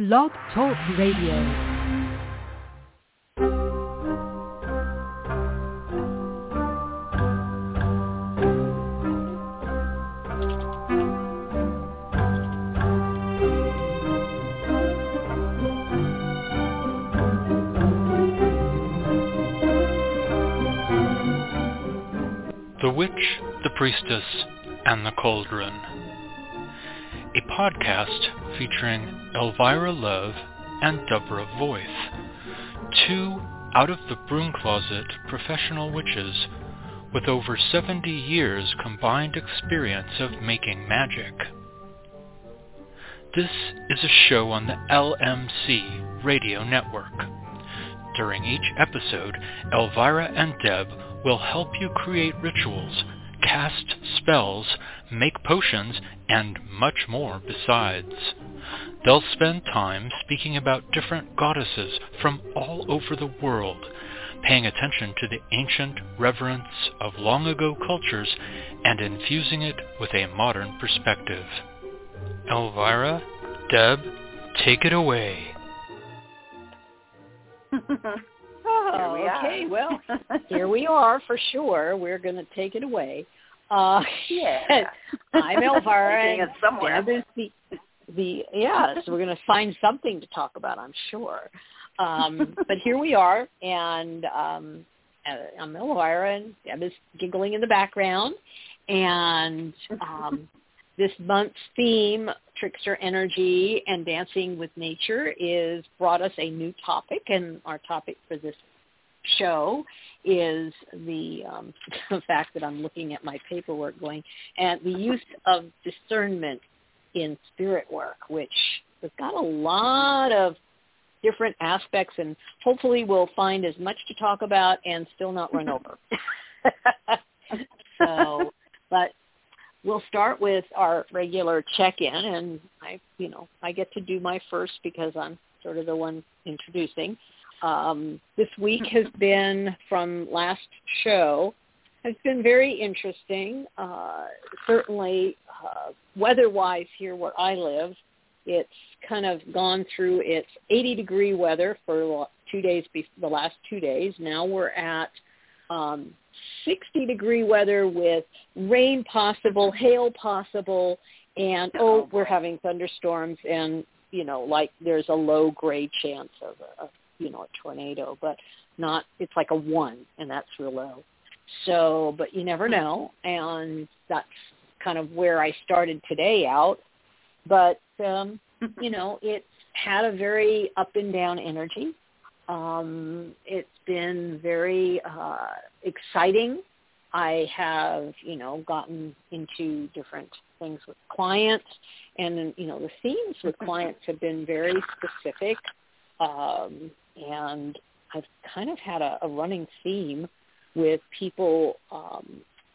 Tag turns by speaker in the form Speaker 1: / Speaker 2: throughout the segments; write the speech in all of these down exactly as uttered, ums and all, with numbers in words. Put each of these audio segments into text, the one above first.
Speaker 1: Blog Talk Radio.
Speaker 2: The Witch, the Priestess, and the Cauldron. A podcast featuring Elvira Love and Deborah Voith, two out-of-the-broom-closet professional witches with over seventy years combined experience of making magic. This is a show on the L M C radio network. During each episode, Elvira and Deb will help you create rituals, cast spells, make potions, and much more besides. They'll spend time speaking about different goddesses from all over the world, paying attention to the ancient reverence of long-ago cultures and infusing it with a modern perspective. Elvira, Deb, take it away.
Speaker 3: Oh,
Speaker 4: we
Speaker 3: okay.
Speaker 4: Are.
Speaker 3: Well, here we are for sure. We're going to take it away. Uh,
Speaker 4: yeah.
Speaker 3: I'm Elvira,
Speaker 4: and
Speaker 3: Deb is the, the, yeah, so we're going to find something to talk about, I'm sure. Um, but here we are, and um, I'm Elvira, and Deb is giggling in the background. And um, this month's theme, Trickster Energy and Dancing with Nature, is brought us a new topic, and our topic for this show is the, um, the fact that I'm looking at my paperwork going, and the use of discernment in spirit work, which has got a lot of different aspects, and hopefully we'll find as much to talk about and still not run over. So, but we'll start with our regular check-in, and I, you know, I get to do my first because I'm sort of the one introducing. Um, this week has been, from last show, has been very interesting. Uh, certainly, uh, weather-wise here where I live, it's kind of gone through its eighty-degree weather for two days, the last two days. Now we're at um, sixty-degree weather with rain possible, hail possible, and, oh, we're having thunderstorms, and, you know, like there's a low-grade chance of a, you know, a tornado, but not, it's like a one, and that's real low. So, but you never know, and that's kind of where I started today out. But, um, you know, it's had a very up and down energy. Um, it's been very uh, exciting. I have, you know, gotten into different things with clients, and, you know, the themes with clients have been very specific. Um, and I've kind of had a, a running theme with people. Um,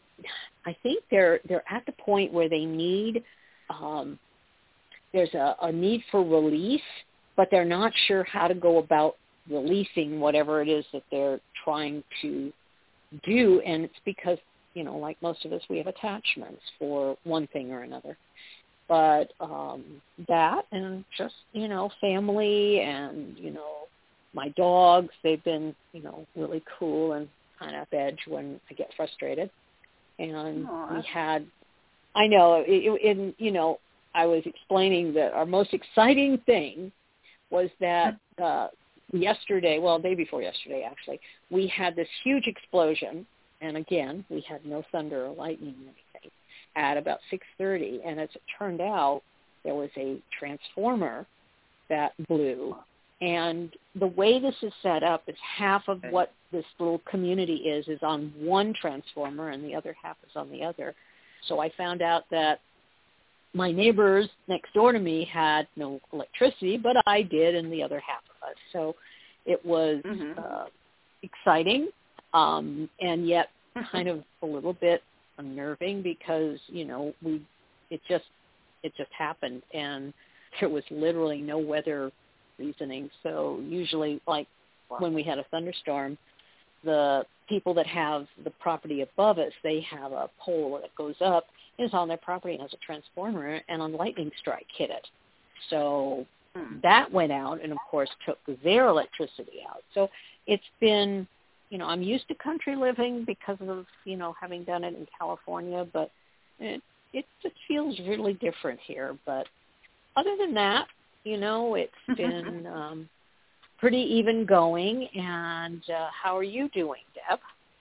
Speaker 3: I think they're they're at the point where they need um, there's a, a need for release, but they're not sure how to go about releasing whatever it is that they're trying to do. And it's because, you know, like most of us, we have attachments for one thing or another. But um, that and just, you know, family and, you know, my dogs, they've been, you know, really cool and kind of edge when I get frustrated. And
Speaker 4: Aww.
Speaker 3: we had, I know, it, it, you know, I was explaining that our most exciting thing was that uh, yesterday, well, day before yesterday, actually, we had this huge explosion. And again, we had no thunder or lightning or anything at about six thirty. And as it turned out, there was a transformer that blew. And the way this is set up is half of what this little community is, is on one transformer and the other half is on the other. So I found out that my neighbors next door to me had no electricity, but I did, and the other half of us. So it was mm-hmm. uh, exciting, um, and yet kind of a little bit unnerving because, you know, we it just it just happened, and there was literally no weather reasoning. So usually, like wow. when we had a thunderstorm, the people that have the property above us, they have a pole that goes up, is on their property and has a transformer, and a lightning strike hit it. So mm. that went out and, of course, took their electricity out. So it's been, you know, I'm used to country living because of, you know, having done it in California, but it, it just feels really different here. But other than that, you know, it's been um, pretty even going. And uh, how are you doing, Deb?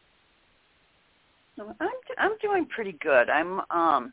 Speaker 1: I'm I'm doing pretty good. I'm um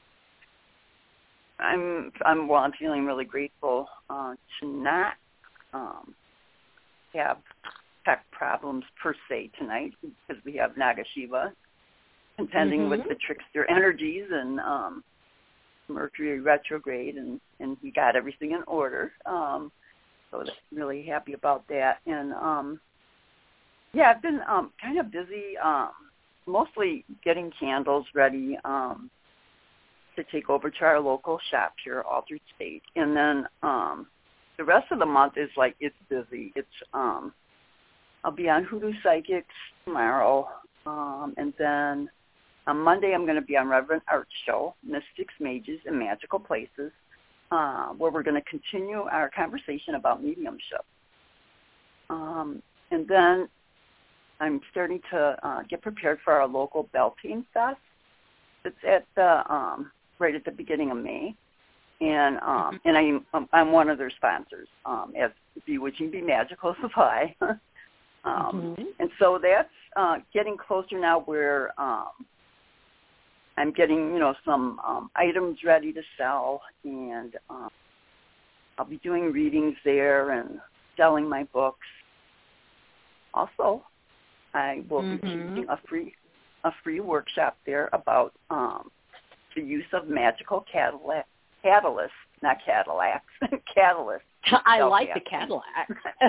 Speaker 1: I'm I'm well. I'm feeling really grateful uh, to not um, have tech problems per se tonight because we have Nagashiva contending mm-hmm. with the trickster energies and um, Mercury retrograde, and, and he got everything in order. Um, so I'm really happy about that. And um, yeah, I've been um, kind of busy. Um, mostly getting candles ready um, to take over to our local shop here, Altered State. And then um, the rest of the month is like, it's busy. It's um, I'll be on Hoodoo Psychics tomorrow. Um, and then on Monday, I'm going to be on Reverend Art Show, Mystics, Mages, and Magical Places, uh, where we're going to continue our conversation about mediumship. Um, and then I'm starting to uh, get prepared for our local Beltane Fest. It's at the um, right at the beginning of May, and um, and I'm I'm one of their sponsors um, as Bewitching Be Magical Supply, um, mm-hmm. and so that's uh, getting closer now. Where um, I'm getting you know some um, items ready to sell, and um, I'll be doing readings there and selling my books. Also, I will mm-hmm. be teaching a free a free workshop there about um, the use of magical catalysts, catalysts, not Cadillacs, catalysts.
Speaker 3: I like the Cadillac.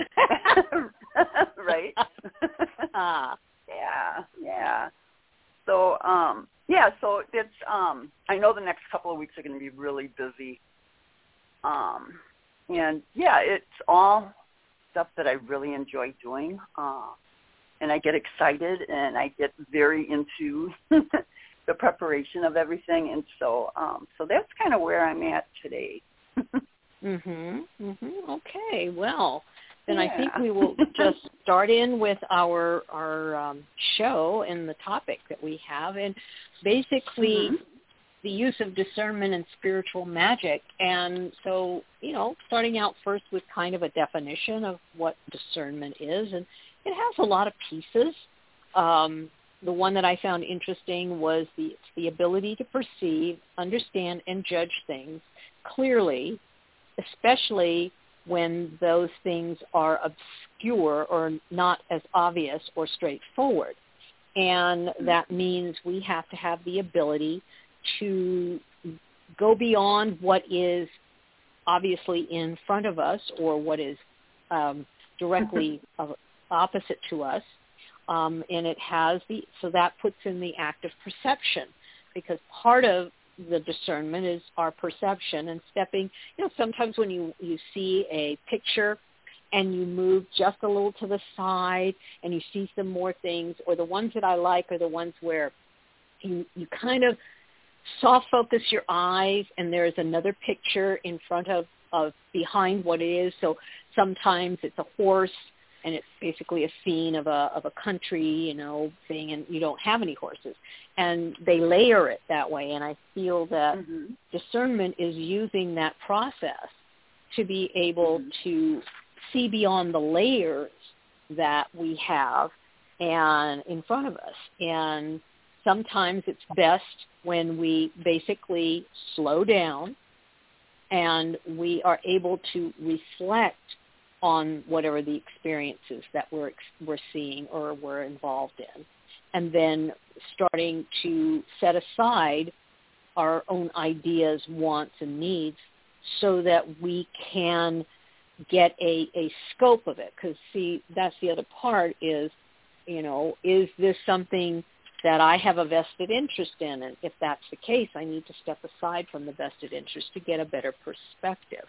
Speaker 1: Right? uh. Yeah, yeah. So, um, yeah, so it's, um, I know the next couple of weeks are going to be really busy. Um, and, yeah, it's all stuff that I really enjoy doing. Uh, and I get excited and I get very into the preparation of everything. And so um, so that's kind of where I'm at today.
Speaker 3: mhm. Mhm. Okay. Well, then yeah. I think we will just start in with our our um, show and the topic that we have, and basically mm-hmm. the use of discernment and spiritual magic. And so, you know, starting out first with kind of a definition of what discernment is, and it has a lot of pieces. Um, the one that I found interesting was the the ability to perceive, understand, and judge things clearly, especially when those things are obscure or not as obvious or straightforward. And that means we have to have the ability to go beyond what is obviously in front of us or what is um, directly opposite to us. Um, and it has the, so that puts in the act of perception, because part of the discernment is our perception and stepping, you know, sometimes when you, you see a picture and you move just a little to the side and you see some more things, or the ones that I like are the ones where you, you kind of soft focus your eyes and there's another picture in front of, of behind what it is. So sometimes it's a horse, and it's basically a scene of a of a country, you know, thing, and you don't have any horses. And they layer it that way, and I feel that mm-hmm. discernment is using that process to be able mm-hmm. to see beyond the layers that we have and in front of us. And sometimes it's best when we basically slow down and we are able to reflect on whatever the experiences that we're we're seeing or we're involved in, and then starting to set aside our own ideas, wants, and needs so that we can get a, a scope of it. Because, see, that's the other part is, you know, is this something that I have a vested interest in? And if that's the case, I need to step aside from the vested interest to get a better perspective.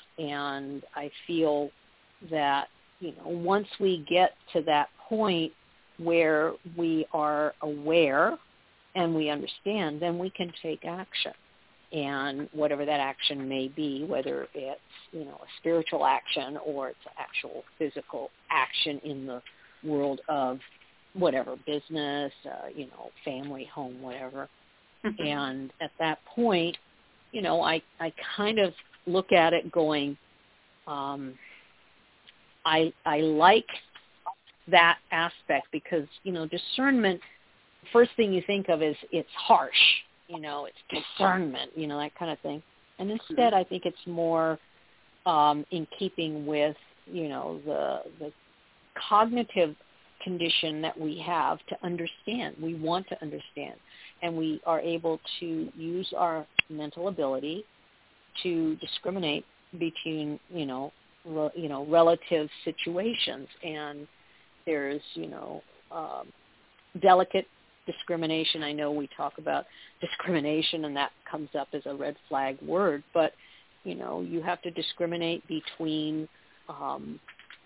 Speaker 3: And I feel that, you know, once we get to that point where we are aware and we understand, then we can take action. and whatever that action may be, whether it's, you know, a spiritual action or it's actual physical action in the world of whatever, business, uh, you know, family, home, whatever. And at that point, you know, I, I kind of look at it going, um, I I like that aspect because, you know, discernment, first thing you think of is it's harsh, you know, it's discernment, you know, that kind of thing. And instead, I think it's more um, in keeping with, you know, the the cognitive condition that we have to understand. We want to understand, and we are able to use our mental ability to discriminate between, you know, re, you know, relative situations. And there's, you know, um, delicate discrimination. I know we talk about discrimination, and that comes up as a red flag word, but, you know, you have to discriminate between um,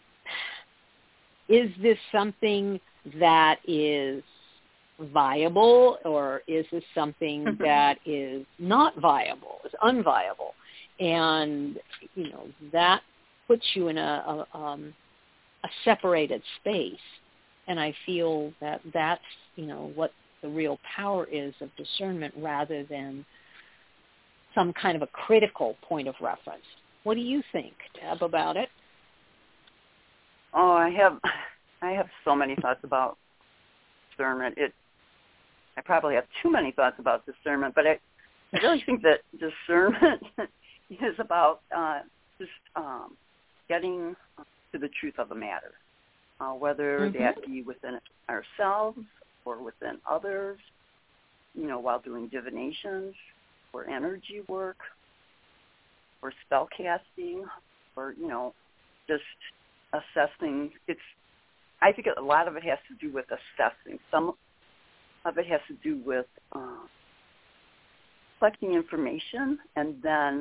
Speaker 3: is this something that is viable, or is this something that is not viable, is unviable? And, you know, that puts you in a, a, um, a separated space. And I feel that that's, you know, what the real power is of discernment rather than some kind of a critical point of reference. What do you think, Deb, about it?
Speaker 1: Oh, I have, I have so many thoughts about discernment. It, I probably have too many thoughts about discernment, but I, I really think that discernment is about uh, just um, getting to the truth of the matter, uh, whether mm-hmm. that be within ourselves or within others, you know, while doing divinations or energy work or spell casting or, you know, just assessing. It's, I think a lot of it has to do with assessing. Some of it has to do with uh, collecting information, and then,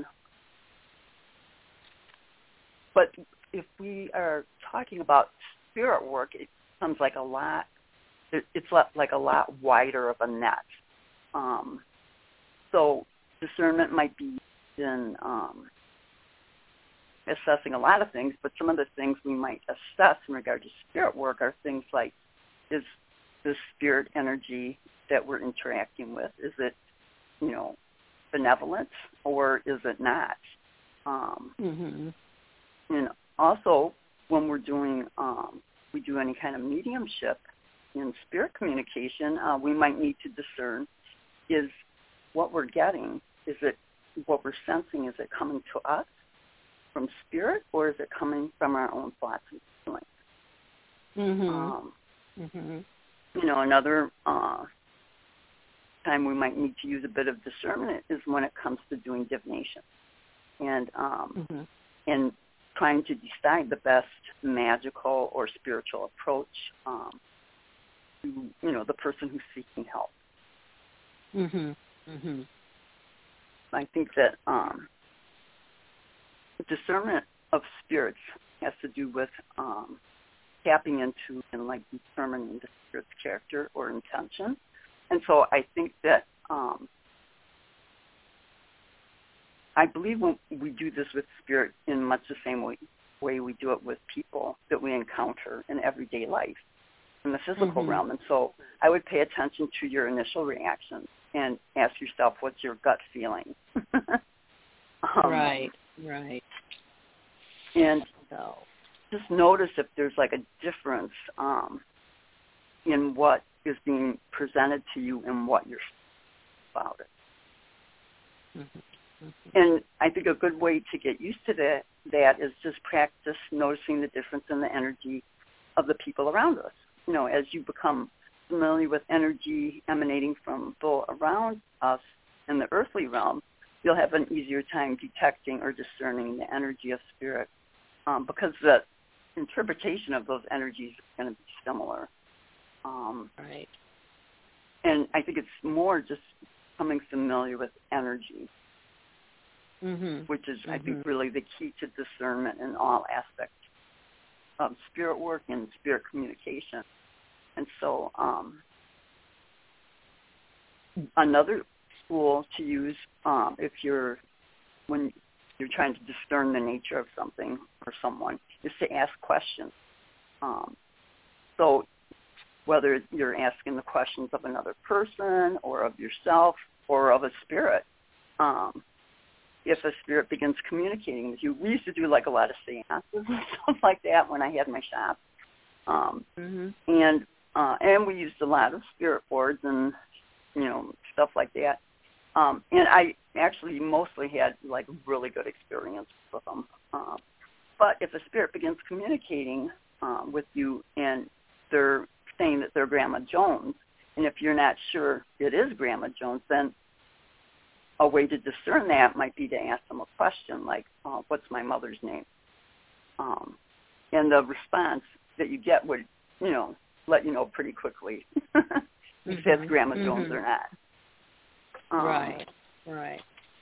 Speaker 1: but if we are talking about spirit work, it becomes like a lot, it, it's like a lot wider of a net. Um, so discernment might be in um, assessing a lot of things, but some of the things we might assess in regard to spirit work are things like, is the spirit energy that we're interacting with, is it, you know, benevolent or is it not? Um,
Speaker 3: mm-hmm.
Speaker 1: And also, when we're doing, um, we do any kind of mediumship in spirit communication, uh, we might need to discern, is what we're getting, is it what we're sensing, is it coming to us from spirit, or is it coming from our own thoughts and feelings?
Speaker 3: Mm-hmm.
Speaker 1: Um,
Speaker 3: mm-hmm.
Speaker 1: You know, another uh, time we might need to use a bit of discernment is when it comes to doing divination, and um,
Speaker 3: mm-hmm.
Speaker 1: and trying to decide the best magical or spiritual approach um, to, you know, the person who's seeking help.
Speaker 3: Mm-hmm. Mm-hmm.
Speaker 1: I think that um, discernment of spirits has to do with um, tapping into and like determining the spirit's character or intention. And so I think that um, I believe when we do this with spirit in much the same way, way we do it with people that we encounter in everyday life in the physical
Speaker 3: mm-hmm.
Speaker 1: realm. And so I would pay attention to your initial reactions and ask yourself, what's your gut feeling? um,
Speaker 3: right, right.
Speaker 1: And
Speaker 3: so.
Speaker 1: just notice if there's like a difference um, in what is being presented to you and what you're about it.
Speaker 3: Mm-hmm. Mm-hmm.
Speaker 1: And I think a good way to get used to that, that is just practice noticing the difference in the energy of the people around us. You know, as you become familiar with energy emanating from people around us in the earthly realm, you'll have an easier time detecting or discerning the energy of spirit um, because the interpretation of those energies is going to be similar. Um,
Speaker 3: right.
Speaker 1: And I think it's more just becoming familiar with energy,
Speaker 3: mm-hmm.
Speaker 1: which is,
Speaker 3: mm-hmm.
Speaker 1: I think, really the key to discernment in all aspects of spirit work and spirit communication. And so um, another tool to use um, if you're when you're trying to discern the nature of something or someone, is to ask questions. Um, so whether you're asking the questions of another person or of yourself or of a spirit, um, if a spirit begins communicating with you, we used to do like a lot of seances and stuff like that when I had my shop. Um,
Speaker 3: mm-hmm.
Speaker 1: And uh, and we used a lot of spirit boards and, you know, stuff like that. Um, and I actually mostly had like really good experience with them. Um, but if a spirit begins communicating um, with you and they're saying that they're Grandma Jones, and if you're not sure it is Grandma Jones, then a way to discern that might be to ask them a question like, uh, what's my mother's name? Um, and the response that you get would, you know, let you know pretty quickly if
Speaker 3: mm-hmm.
Speaker 1: that's Grandma
Speaker 3: mm-hmm.
Speaker 1: Jones or not. Um,
Speaker 3: right, right.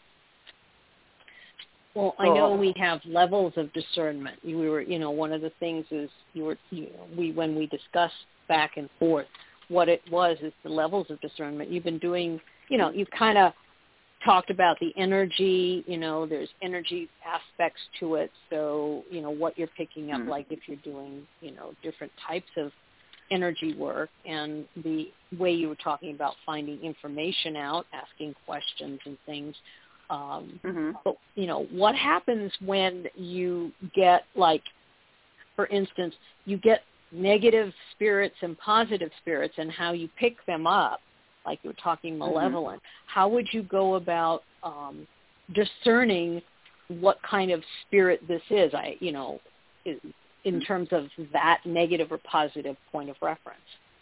Speaker 3: Well,
Speaker 1: so,
Speaker 3: I know we have levels of discernment. You were, you know, one of the things is you were, you know, we when we discussed back and forth what it was is the levels of discernment. You've been doing, you know, you've kind of talked about the energy. You know, there's energy aspects to it. So, you know, what you're picking up, mm-hmm. like if you're doing, you know, different types of energy work, and the way you were talking about finding information out, asking questions and things. Um,
Speaker 1: mm-hmm.
Speaker 3: But, you know, what happens when you get, like, for instance, you get negative spirits and positive spirits and how you pick them up, like you were talking malevolent. Mm-hmm. How would you go about um, discerning what kind of spirit this is, I, you know, is, in terms of that negative or positive point of reference?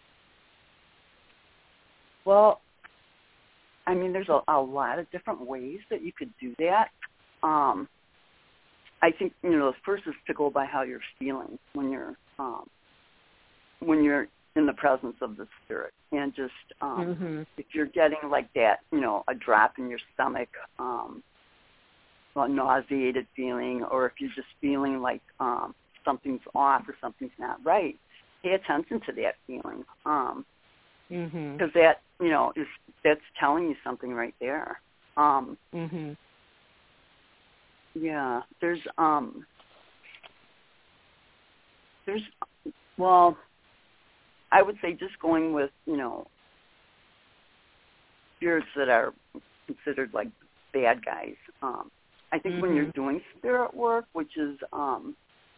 Speaker 1: Well, I mean, there's a, a lot of different ways that you could do that. Um, I think, you know, the first is to go by how you're feeling when you're um, when you're in the presence of the spirit, and just um,
Speaker 3: mm-hmm.
Speaker 1: if you're getting like that, you know, a drop in your stomach, um, a nauseated feeling, or if you're just feeling like um, something's off or something's not right, pay attention to that feeling. Um,
Speaker 3: mm-hmm.
Speaker 1: Because that, you know, is that's telling you something right there. Um,
Speaker 3: mm-hmm.
Speaker 1: Yeah, there's, um, there's, well, I would say just going with, you know, spirits that are considered like bad guys. Um, I think
Speaker 3: mm-hmm.
Speaker 1: when you're doing spirit work, which is, um,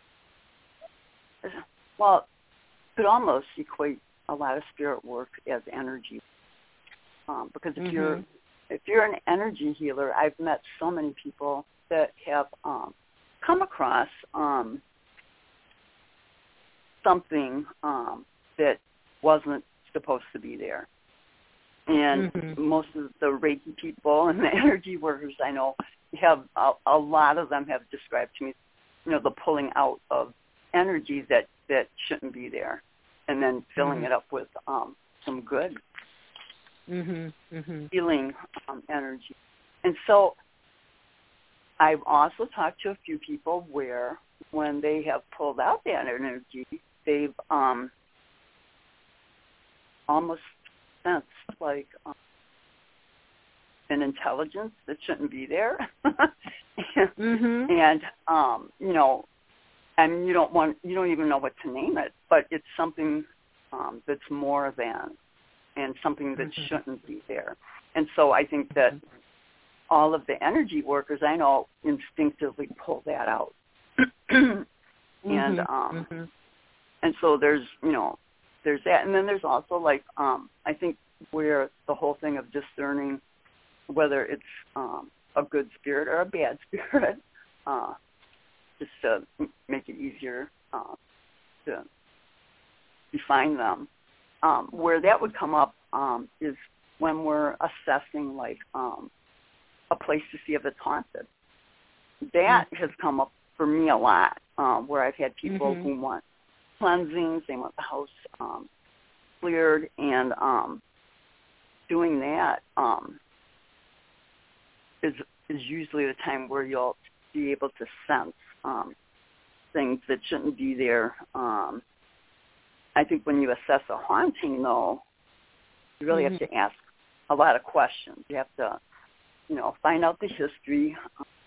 Speaker 1: well, could almost equate a lot of spirit work as energy, um, because if
Speaker 3: mm-hmm.
Speaker 1: you're if you're an energy healer, I've met so many people that have um, come across um, something um, that wasn't supposed to be there, and
Speaker 3: mm-hmm.
Speaker 1: most of the Reiki people and the energy workers I know have a, a lot of them have described to me, you know, the pulling out of energy that that shouldn't be there, and then filling
Speaker 3: mm-hmm.
Speaker 1: it up with um, some good
Speaker 3: mm-hmm. Mm-hmm.
Speaker 1: healing um, energy. And so I've also talked to a few people where when they have pulled out that energy, they've um, almost sensed like um, an intelligence that shouldn't be there.
Speaker 3: mm-hmm.
Speaker 1: And, um, you know, I mean, you don't want, you don't even know what to name it, but it's something um, that's more than, and something that
Speaker 3: mm-hmm.
Speaker 1: shouldn't be there. And so I think that all of the energy workers I know instinctively pull that out. and
Speaker 3: mm-hmm.
Speaker 1: um,
Speaker 3: mm-hmm.
Speaker 1: and so there's, you know, there's that. And then there's also like, um, I think where the whole thing of discerning whether it's um, a good spirit or a bad spirit, uh, just to make it easier uh, to define them. Um, where that would come up um, is when we're assessing, like, um, a place to see if it's haunted. That mm-hmm. has come up for me a lot, um, where I've had people
Speaker 3: mm-hmm.
Speaker 1: who want cleansings, they want the house um, cleared, and um, doing that um, is is usually the time where you'll be able to sense um, things that shouldn't be there. Um, I think when you assess a haunting, though, you really
Speaker 3: mm-hmm.
Speaker 1: have to ask a lot of questions. You have to, you know, find out the history,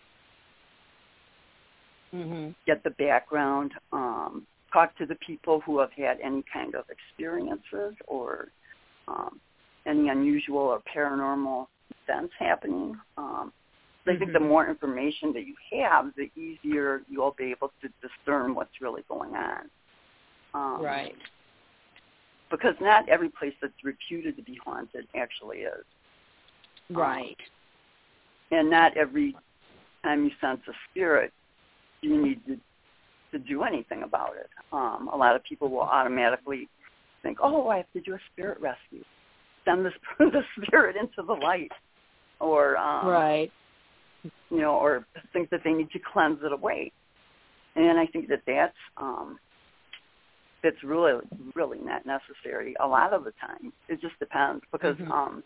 Speaker 3: mm-hmm.
Speaker 1: get the background, um, talk to the people who have had any kind of experiences or um, any unusual or paranormal events happening. Um, so I think the more information that you have, the easier you'll be able to discern what's really going on. Um,
Speaker 3: right.
Speaker 1: Because not every place that's reputed to be haunted actually is.
Speaker 3: Right.
Speaker 1: Um, and not every time you sense a spirit, you need to, to do anything about it. Um, a lot of people will automatically think, oh, I have to do a spirit rescue. Send this, the spirit into the light. Or, um,
Speaker 3: right.
Speaker 1: you know, or think that they need to cleanse it away. And I think that that's, um, that's really, really not necessary a lot of the time. It just depends because
Speaker 3: mm-hmm.
Speaker 1: um,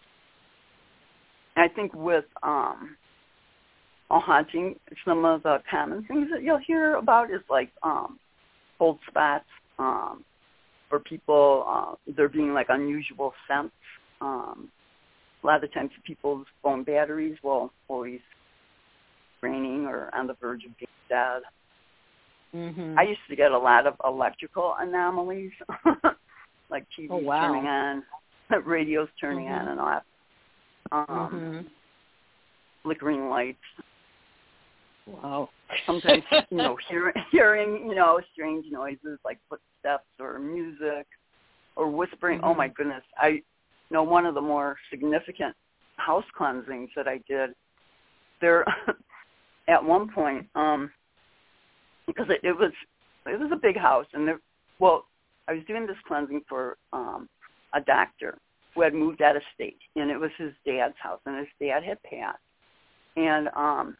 Speaker 1: I think with um, a haunting, some of the common things that you'll hear about is like um, cold spots, um, or people, uh, there being like unusual scents. Um, a lot of times people's phone batteries will always draining or on the verge of being dead.
Speaker 3: Mm-hmm.
Speaker 1: I used to get a lot of electrical anomalies, like T Vs
Speaker 3: oh, wow.
Speaker 1: turning on, radios turning
Speaker 3: mm-hmm.
Speaker 1: on and off, um,
Speaker 3: mm-hmm.
Speaker 1: flickering lights.
Speaker 3: Wow.
Speaker 1: Sometimes, you know, hear, hearing, you know, strange noises like footsteps or music or whispering.
Speaker 3: Mm-hmm.
Speaker 1: Oh, my goodness. I you know one of the more significant house cleansings that I did, there at one point, um, because it, it was it was a big house, and there, well, I was doing this cleansing for um, a doctor who had moved out of state, and it was his dad's house, and his dad had passed, and um,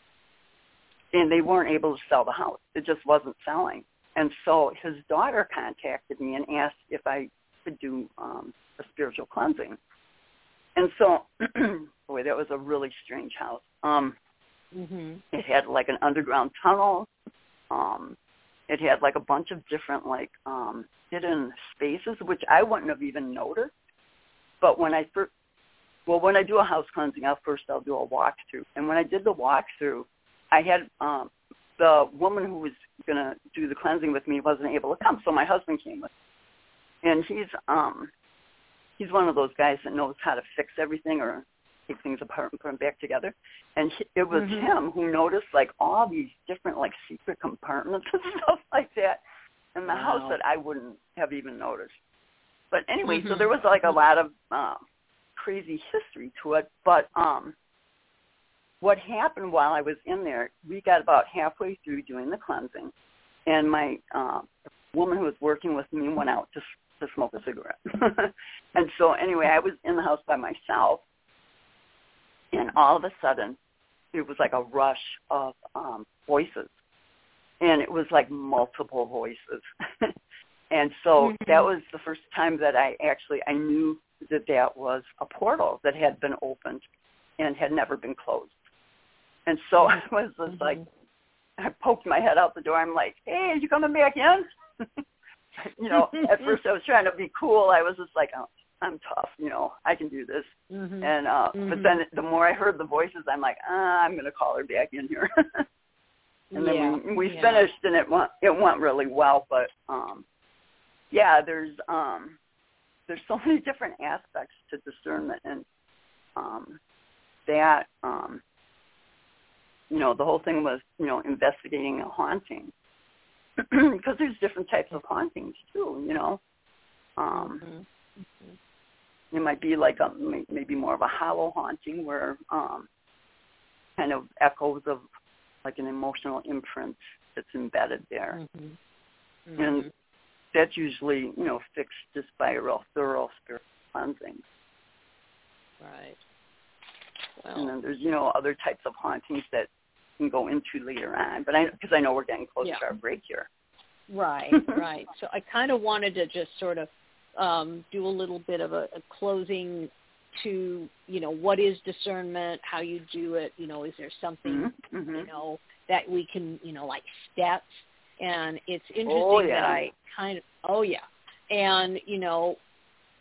Speaker 1: and they weren't able to sell the house. It just wasn't selling, and so his daughter contacted me and asked if I could do um, a spiritual cleansing, and so boy, that was a really strange house. Um,
Speaker 3: mm-hmm.
Speaker 1: It had like an underground tunnel. Um, it had like a bunch of different like um, hidden spaces, which I wouldn't have even noticed. But when I first, well, when I do a house cleansing, I'll first I'll do a walkthrough. And when I did the walkthrough, I had um, the woman who was going to do the cleansing with me wasn't able to come, so my husband came with me. And he's um, he's one of those guys that knows how to fix everything or take things apart and put them back together. And he, it was
Speaker 3: mm-hmm.
Speaker 1: him who noticed like all these different like secret compartments and stuff like that in the
Speaker 3: wow.
Speaker 1: house that I wouldn't have even noticed. But anyway,
Speaker 3: mm-hmm.
Speaker 1: so there was like a lot of uh, crazy history to it. But um, what happened while I was in there, we got about halfway through doing the cleansing, and my uh, woman who was working with me went out to to smoke a cigarette. And so anyway, I was in the house by myself. And all of a sudden, it was like a rush of um, voices. And it was like multiple voices. And so
Speaker 3: mm-hmm.
Speaker 1: that was the first time that I actually, I knew that that was a portal that had been opened and had never been closed. And so I was just
Speaker 3: mm-hmm.
Speaker 1: like, I poked my head out the door. I'm like, hey, are you coming back in? You know, at first I was trying to be cool. I was just like, oh, I'm tough, you know, I can do this.
Speaker 3: Mm-hmm.
Speaker 1: And uh,
Speaker 3: mm-hmm.
Speaker 1: but then the more I heard the voices, I'm like, ah, I'm going to call her back in here. And then
Speaker 3: yeah.
Speaker 1: we we
Speaker 3: yeah.
Speaker 1: finished, and it went it went really well. But um, yeah, there's um, there's so many different aspects to discernment, and um, that um, you know, the whole thing was, you know, investigating a haunting, because there's different types of hauntings too, you know. Um,
Speaker 3: mm-hmm. Mm-hmm.
Speaker 1: It might be like a maybe more of a hollow haunting where um, kind of echoes of like an emotional imprint that's embedded there.
Speaker 3: Mm-hmm. Mm-hmm.
Speaker 1: And that's usually, you know, fixed just by a real thorough spiritual cleansing.
Speaker 3: Right. Well.
Speaker 1: And then there's, you know, other types of hauntings that can go into later on. But I, because I know we're getting close
Speaker 3: yeah.
Speaker 1: to our break here.
Speaker 3: Right, right. So I kind of wanted to just sort of um, do a little bit of a, a closing to, you know, what is discernment, how you do it, you know, is there something,
Speaker 1: mm-hmm.
Speaker 3: you know, that we can, you know, like steps. And it's interesting
Speaker 1: oh, yeah.
Speaker 3: that I kind of, oh, yeah. And, you know,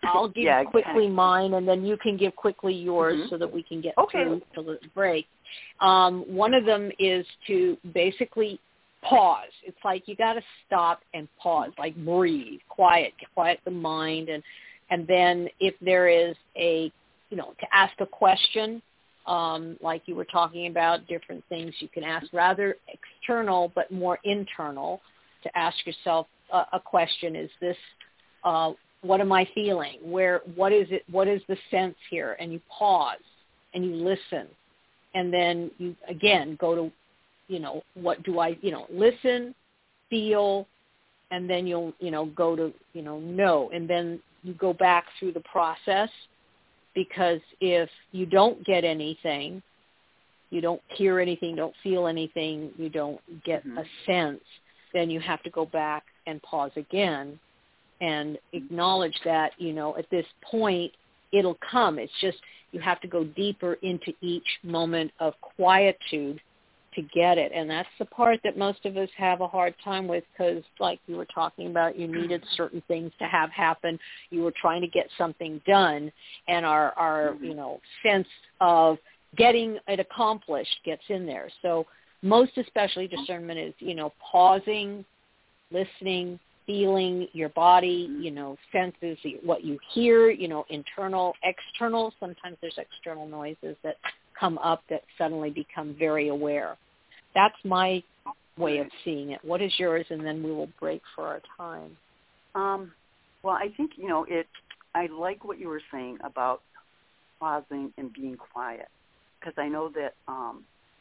Speaker 3: I'll give
Speaker 1: yeah,
Speaker 3: quickly mine, and then you can give quickly yours
Speaker 1: mm-hmm.
Speaker 3: so that we can get
Speaker 1: okay.
Speaker 3: through to the break. Um, one of them is to basically pause. It's like you got to stop and pause, like breathe, quiet, quiet the mind, and and then if there is a, you know, to ask a question, um, like you were talking about, different things you can ask, rather external but more internal, to ask yourself a, a question. Is this, uh, what am I feeling? Where, what is it? What is the sense here? And you pause and you listen, and then you again go to, you know, what do I, you know, listen, feel, and then you'll, you know, go to, you know, know, and then you go back through the process, because if you don't get anything, you don't hear anything, don't feel anything, you don't get mm-hmm. a sense, then you have to go back and pause again and acknowledge that, you know, at this point it'll come. It's just you have to go deeper into each moment of quietude to get it. And that's the part that most of us have a hard time with, because like you were talking about, you needed certain things to have happen. You were trying to get something done, and our, our you know, sense of getting it accomplished gets in there. So most especially discernment is, you know, pausing, listening, feeling your body, you know, senses, what you hear, you know, internal, external. Sometimes there's external noises that come up that suddenly become very aware. That's my way of seeing it. What is yours? And then we will break for our time.
Speaker 1: Um, well, I think, you know, it. I like what you were saying about pausing and being quiet, because I know that um,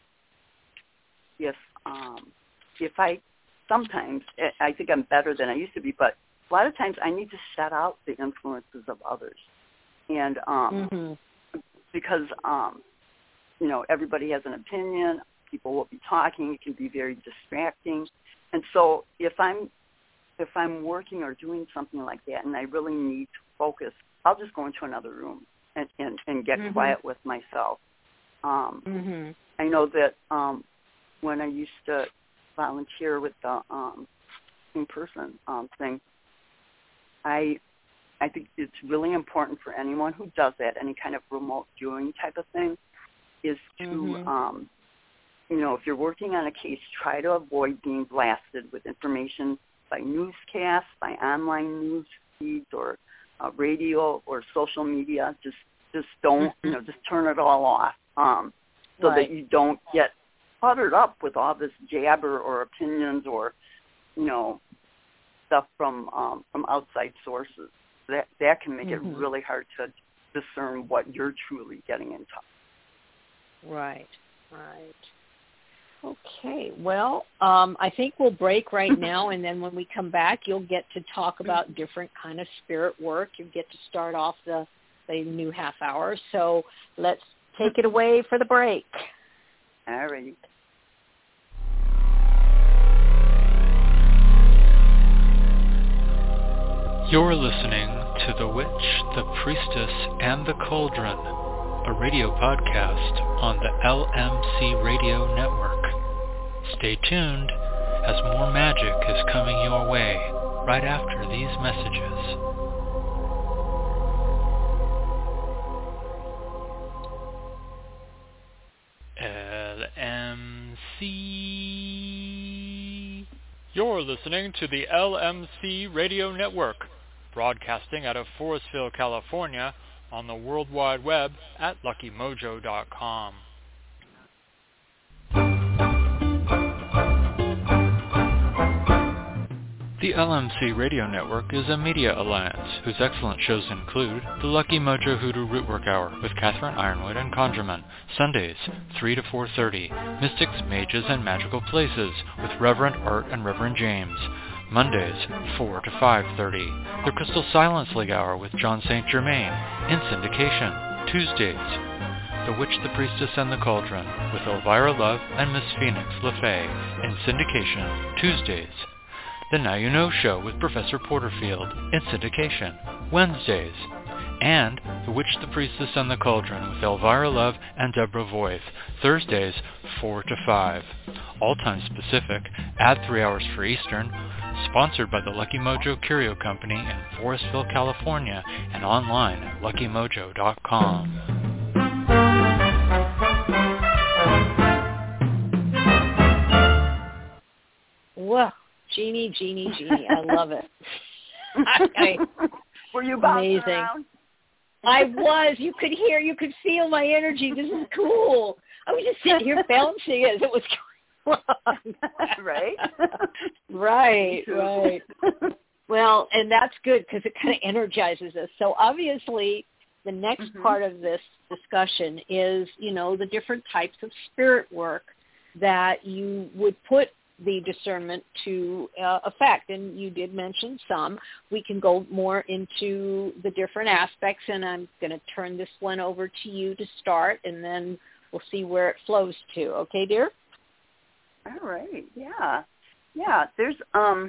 Speaker 1: if um, if I sometimes I think I'm better than I used to be, but a lot of times I need to shut out the influences of others, and um, mm-hmm. because um, you know, everybody has an opinion. People will be talking. It can be very distracting. And so if I'm if I'm working or doing something like that and I really need to focus, I'll just go into another room and, and, and get mm-hmm. quiet with myself. Um, mm-hmm. I know that um, when I used to volunteer with the um, in-person um, thing, I I think it's really important for anyone who does that, any kind of remote viewing type of thing, is to mm-hmm. um, you know, if you're working on a case, try to avoid being blasted with information by newscasts, by online news feeds, or uh, radio or social media. Just, just don't, you know, just turn it all off, um, so right. that you don't get cluttered up with all this jabber or opinions or, you know, stuff from um, from outside sources. That that can make mm-hmm. it really hard to discern what you're truly getting into.
Speaker 3: Right, right. Okay, well, um, I think we'll break right now, and then when we come back, you'll get to talk about different kind of spirit work. You get to start off the, the new half hour. So let's take it away for the break.
Speaker 1: All right.
Speaker 2: You're listening to The Witch, the Priestess, and the Cauldron, a radio podcast on the L M C Radio Network. Stay tuned, as more magic is coming your way right after these messages. L M C. You're listening to the L M C Radio Network, broadcasting out of Forestville, California, on the World Wide Web at lucky mojo dot com. The L M C Radio Network is a media alliance whose excellent shows include the Lucky Mojo Hoodoo Rootwork Hour with Catherine Ironwood and Conjurman, Sundays, three to four thirty, Mystics, Mages, and Magical Places with Reverend Art and Reverend James, Mondays, four to five thirty, the Crystal Silence League Hour with John Saint Germain, in syndication, Tuesdays, The Witch, the Priestess, and the Cauldron with Elvira Love and Miss Phoenix LeFay, in syndication, Tuesdays, The Now You Know Show with Professor Porterfield, in syndication, Wednesdays, and The Witch, the Priestess, and the Cauldron with Elvira Love and Deborah Voith, Thursdays, four to five. All times Pacific, add three hours for Eastern, Sponsored by the Lucky Mojo Curio Company in Forestville, California, and online at lucky mojo dot com.
Speaker 3: Whoa, Jeannie, Jeannie, Jeannie. I love it. I, I,
Speaker 1: Were you bouncing
Speaker 3: amazing.
Speaker 1: around?
Speaker 3: I was. You could hear, you could feel my energy. This is cool. I was just sitting here bouncing as it was going on.
Speaker 1: Right?
Speaker 3: Right, right. Well, and that's good because it kind of energizes us. So obviously the next mm-hmm. part of this discussion is, you know, the different types of spirit work that you would put the discernment to uh, effect. And you did mention some. We can go more into the different aspects, and I'm going to turn this one over to you to start, and then we'll see where it flows to. Okay, dear?
Speaker 1: All right. Yeah. Yeah. There's, um,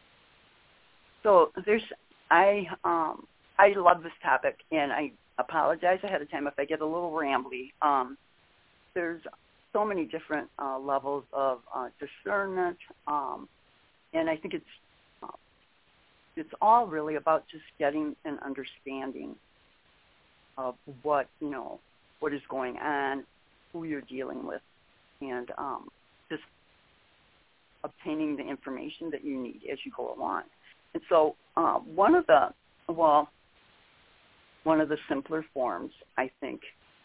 Speaker 1: so there's, I, um, I love this topic, and I apologize ahead of time if I get a little rambly. Um, there's so many different uh, levels of uh, discernment, um, and I think it's uh, it's all really about just getting an understanding of what you know, what is going on, who you're dealing with, and um, just obtaining the information that you need as you go along. And so, uh, one of the well, one of the simpler forms, I think.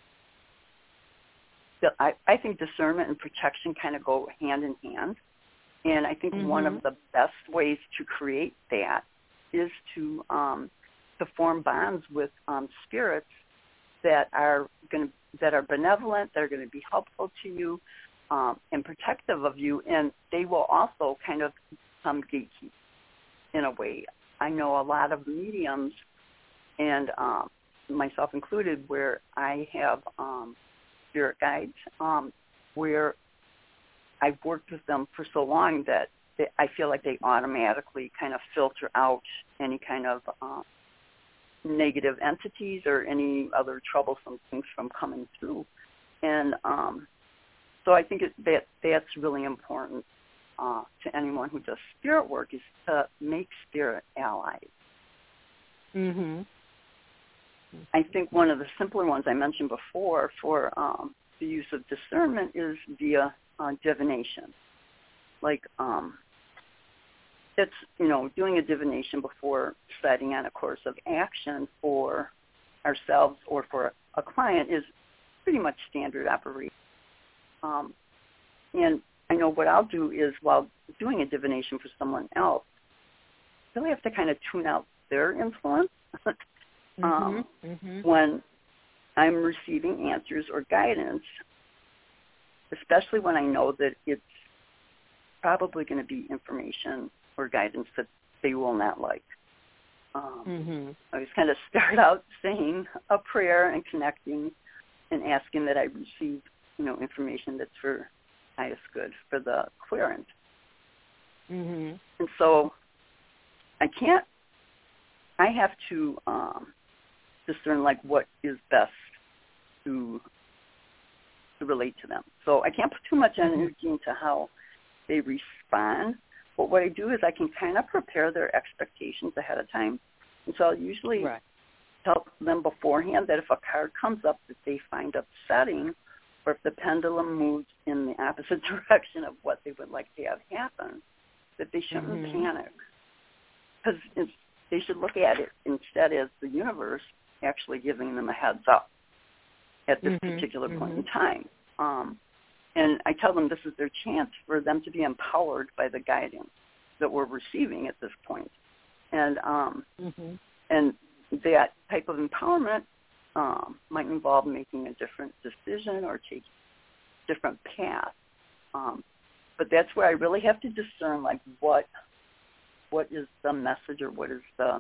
Speaker 1: I, I think discernment and protection kind of go hand in hand. And I think mm-hmm. one of the best ways to create that is to um, to form bonds with um, spirits that are going to that are benevolent, that are going to be helpful to you um, and protective of you, and they will also kind of become gatekeepers in a way. I know a lot of mediums, and um, myself included, where I have um, spirit guides, um, where I've worked with them for so long that they, I feel like they automatically kind of filter out any kind of uh, negative entities or any other troublesome things from coming through. And um, so I think it, that that's really important uh, to anyone who does spirit work, is to make spirit allies.
Speaker 3: Mm-hmm.
Speaker 1: I think one of the simpler ones I mentioned before for um, the use of discernment is via uh, divination. Like, um, it's, you know, doing a divination before setting on a course of action for ourselves or for a client is pretty much standard operation. Um, and I know what I'll do is, while doing a divination for someone else, I really have to kind of tune out their influence. Um, mm-hmm. When I'm receiving answers or guidance, especially when I know that it's probably going to be information or guidance that they will not like. Um, mm-hmm. I always kind of start out saying a prayer and connecting and asking that I receive, you know, information that's for highest good for the querent. Mm-hmm. And so I can't, I have to um, discern like what is best to to relate to them. So I can't put too much energy into how they respond, but what I do is I can kind of prepare their expectations ahead of time. And so I'll usually right. tell them beforehand that if a card comes up that they find upsetting, or if the pendulum moves in the opposite direction of what they would like to have happen, that they shouldn't mm-hmm. panic. Because they should look at it instead as the universe actually giving them a heads up at this mm-hmm. particular point mm-hmm. in time. Um, and I tell them this is their chance for them to be empowered by the guidance that we're receiving at this point. And um, mm-hmm. and that type of empowerment um, might involve making a different decision or taking a different path. Um, but that's where I really have to discern, like, what what is the message or what is the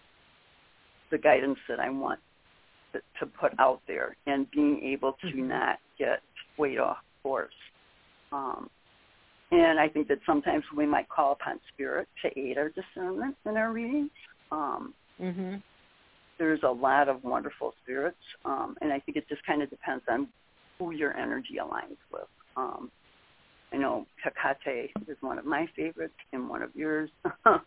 Speaker 1: the guidance that I want to, to put out there, and being able to mm-hmm. not get swayed off course. Um, and I think that sometimes we might call upon spirit to aid our discernment in our readings. Um, mm-hmm. There's a lot of wonderful spirits, um, and I think it just kind of depends on who your energy aligns with. Um, I know Hecate is one of my favorites and one of yours.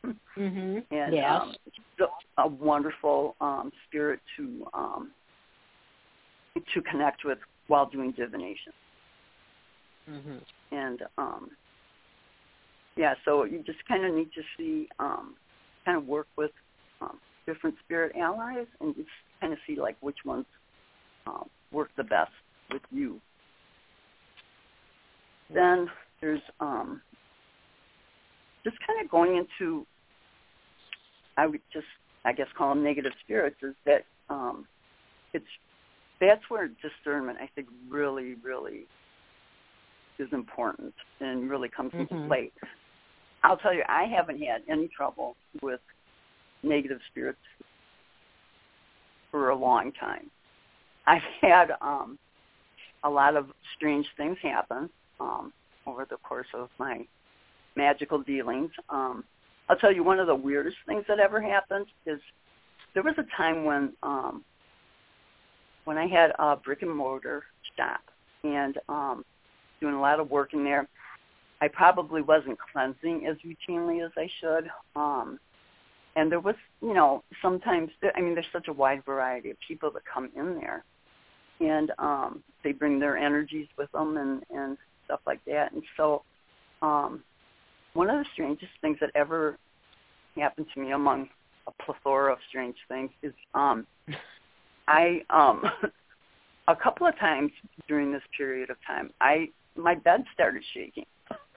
Speaker 1: wonderful um, spirit to um, to connect with while doing divination.
Speaker 3: Mm-hmm.
Speaker 1: And um, yeah, so you just kind of need to see, um, kind of work with um, different spirit allies and just kind of see like which ones uh, work the best with you. Then there's um, just kind of going into, I would just, I guess, call them negative spirits, is that um, it's, that's where discernment, I think, really, really is important and really comes
Speaker 3: mm-hmm.
Speaker 1: into play. I'll tell you, I haven't had any trouble with negative spirits for a long time. I've had um, a lot of strange things happen um, over the course of my magical dealings. Um, I'll tell you, one of the weirdest things that ever happened is there was a time when um, when I had a brick and mortar shop and um, doing a lot of work in there. I probably wasn't cleansing as routinely as I should. Um, and there was, you know, sometimes, I mean, there's such a wide variety of people that come in there. And um, they bring their energies with them and, and stuff like that. And so um, one of the strangest things that ever happened to me, among a plethora of strange things, is um, I, um, a couple of times during this period of time, I my bed started shaking.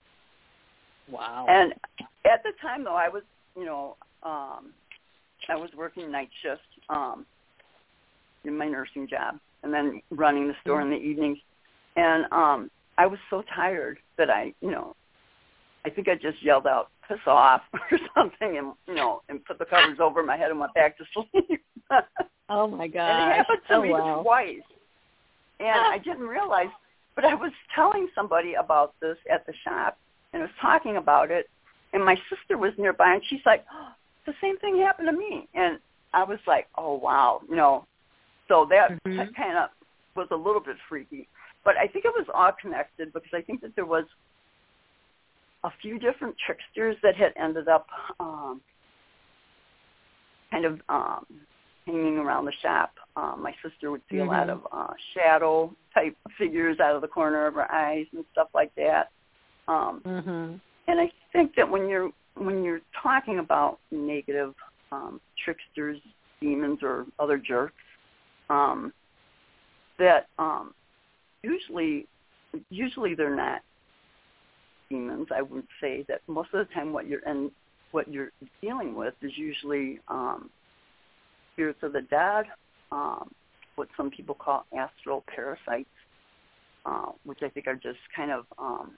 Speaker 3: Wow.
Speaker 1: And at the time, though, I was, you know, um, I was working night shift um, in my nursing job and then running the store mm-hmm. in the evenings. And um, I was so tired that I, you know, I think I just yelled out, piss off or something, and, you know, and put the covers over my head and went back to sleep.
Speaker 3: Oh, my God.
Speaker 1: And it happened to
Speaker 3: oh,
Speaker 1: me
Speaker 3: wow.
Speaker 1: twice. And I didn't realize, but I was telling somebody about this at the shop, and I was talking about it, and my sister was nearby, and she's like, oh, the same thing happened to me. And I was like, oh, wow, you know. So that mm-hmm. t- kind of was a little bit freaky. But I think it was all connected because I think that there was a few different tricksters that had ended up um, kind of um, hanging around the shop. Um, my sister would see mm-hmm. a lot of uh, shadow-type figures out of the corner of her eyes and stuff like that. Um,
Speaker 3: mm-hmm.
Speaker 1: And I think that when you're when you're talking about negative um, tricksters, demons, or other jerks, um, that um, usually usually they're not demons. I would say that most of the time, what you're and what you're dealing with is usually um, spirits of the dead, um, what some people call astral parasites, uh, which I think are just kind of um,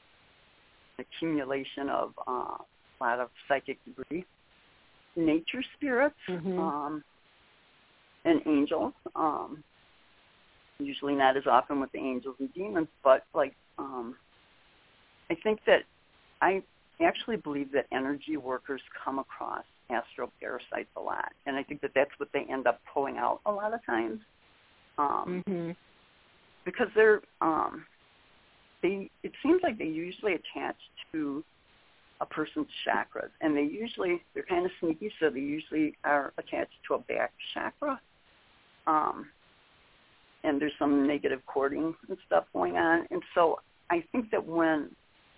Speaker 1: accumulation of uh, a lot of psychic debris, nature spirits,
Speaker 3: mm-hmm.
Speaker 1: um, and angels. Um, usually not as often with the angels and demons, but like um, I think that I actually believe that energy workers come across astral parasites a lot, and I think that that's what they end up pulling out a lot of times, um,
Speaker 3: mm-hmm.
Speaker 1: because they're um, they. It seems like they usually attach to a person's chakras, and they usually they're kind of sneaky, so they usually are attached to a back chakra, um, and there's some negative cording and stuff going on, and so I think that when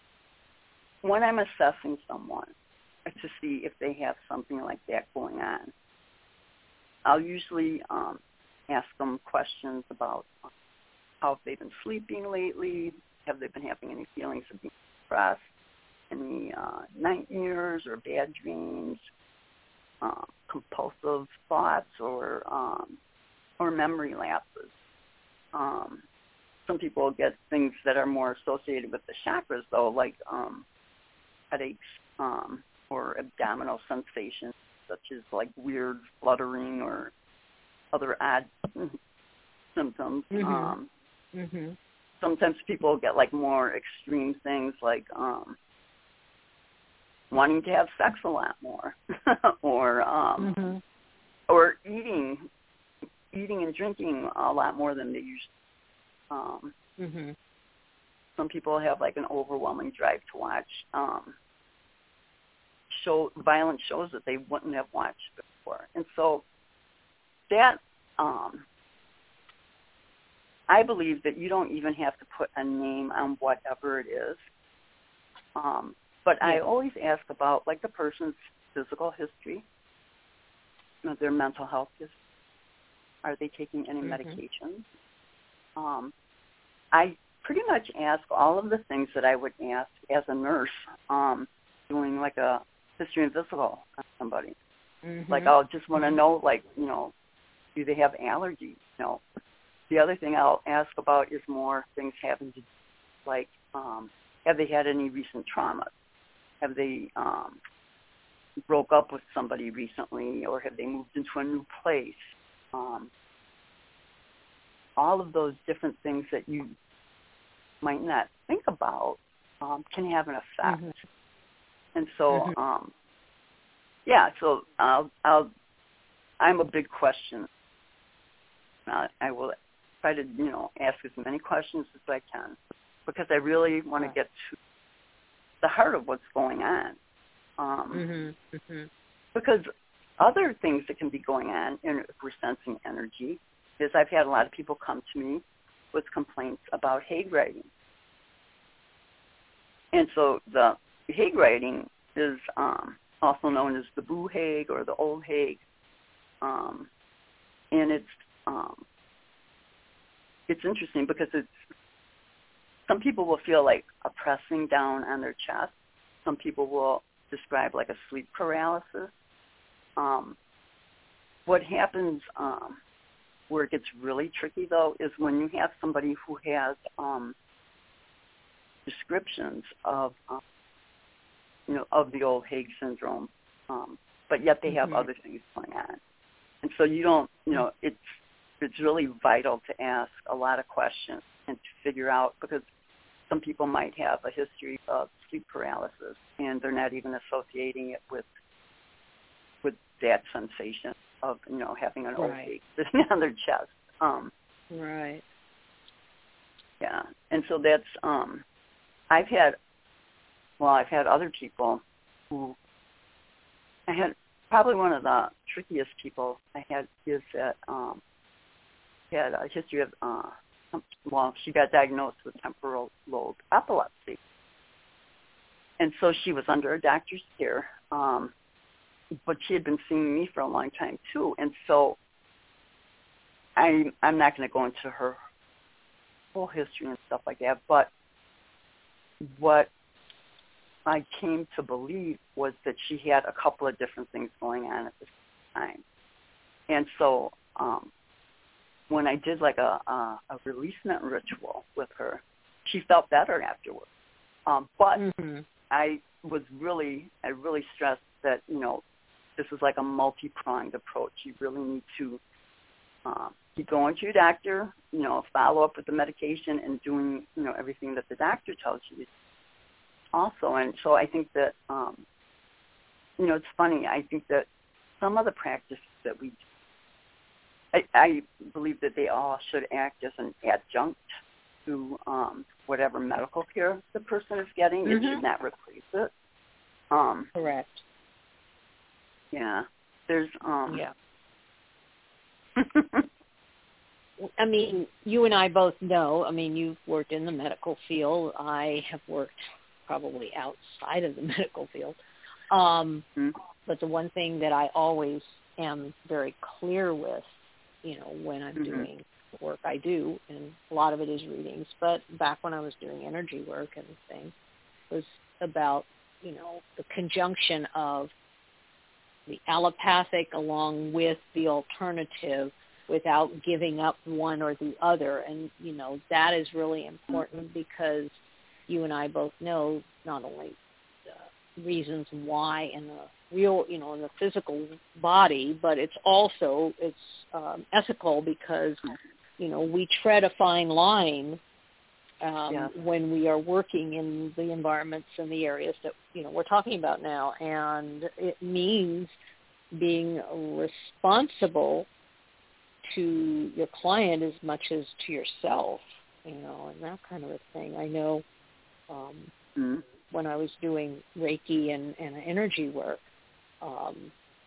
Speaker 1: when I'm assessing someone to see if they have something like that going on, I'll usually um, ask them questions about how they've been sleeping lately, have they been having any feelings of being depressed, any uh, nightmares or bad dreams, uh, compulsive thoughts, or um, or memory lapses. Um, some people get things that are more associated with the chakras, though, like um, headaches um, or abdominal sensations, such as like weird fluttering or other odd symptoms.
Speaker 3: Mm-hmm.
Speaker 1: Um,
Speaker 3: mm-hmm.
Speaker 1: Sometimes people get like more extreme things, like um, wanting to have sex a lot more, or um,
Speaker 3: mm-hmm.
Speaker 1: or eating, eating and drinking a lot more than they used. Um,
Speaker 3: mm-hmm.
Speaker 1: Some people have like an overwhelming drive to watch um, show violent shows that they wouldn't have watched for. And so that, um, I believe that you don't even have to put a name on whatever it is. Um, but yeah. I always ask about, like, the person's physical history, you know, their mental health history. Are they taking any mm-hmm. medications? Um, I pretty much ask all of the things that I would ask as a nurse, um, doing like a history and physical on somebody. Mm-hmm. Like, I'll just want to know, like, you know, do they have allergies? You know, the other thing I'll ask about is more things having to do, like, um, have they had any recent traumas? Have they um, broke up with somebody recently, or have they moved into a new place? Um, all of those different things that you might not think about um, can have an effect. Mm-hmm. And so, mm-hmm. um, yeah, so I'll, I'll, I'm a big question. Uh, I will try to, you know, ask as many questions as I can, because I really want to get to the heart of what's going on. Um, mm-hmm. Mm-hmm. Because other things that can be going on, and if we're sensing energy, is I've had a lot of people come to me with complaints about Hague writing. And so the Hague writing is um, also known as the Boo Hague or the Old Hague. Um, and it's um, it's interesting because it's some people will feel like a pressing down on their chest. Some people will describe like a sleep paralysis. Um, what happens um, where it gets really tricky, though, is when you have somebody who has um, descriptions of, um, you know, of the old Hague syndrome, um, but yet they have mm-hmm. other things going on. And so you don't, you know, it's it's really vital to ask a lot of questions and to figure out, because some people might have a history of sleep paralysis and they're not even associating it with with that sensation of, you know, having an right. old Hague sitting on their chest. Um,
Speaker 3: right.
Speaker 1: Yeah. And so that's, um, I've had, well, I've had other people who, I had probably one of the trickiest people I had is that um, had a history of, uh, well, she got diagnosed with temporal lobe epilepsy. And so she was under a doctor's care, um, but she had been seeing me for a long time too. And so I, I'm not going to go into her full history and stuff like that, but what I came to believe was that she had a couple of different things going on at the same time. And so um, when I did like a, a, a releasement ritual with her, she felt better afterwards. Um, but mm-hmm. I was really, I really stressed that, you know, this is like a multi-pronged approach. You really need to um, keep going to your doctor, you know, follow up with the medication and doing, you know, everything that the doctor tells you to do also. And so I think that, um, you know, it's funny. I think that some of the practices that we do, I, I believe that they all should act as an adjunct to um, whatever medical care the person is getting. Mm-hmm. It should not replace it. Um,
Speaker 3: Correct.
Speaker 1: Yeah. There's, um...
Speaker 3: Yeah. I mean, you and I both know, I mean, you've worked in the medical field. I have worked probably outside of the medical field. Um, mm-hmm. But the one thing that I always am very clear with, you know, when I'm mm-hmm. doing the work I do, and a lot of it is readings, but back when I was doing energy work and things, was about, you know, the conjunction of the allopathic along with the alternative without giving up one or the other. And, you know, that is really important because you and I both know not only the reasons why in the real, you know, in the physical body, but it's also, it's um, ethical because, you know, we tread a fine line um, yeah. when we are working in the environments and the areas that, you know, we're talking about now. And it means being responsible to your client as much as to yourself, you know, and that kind of a thing. I know um, mm-hmm. when I was doing Reiki and, and energy work, um,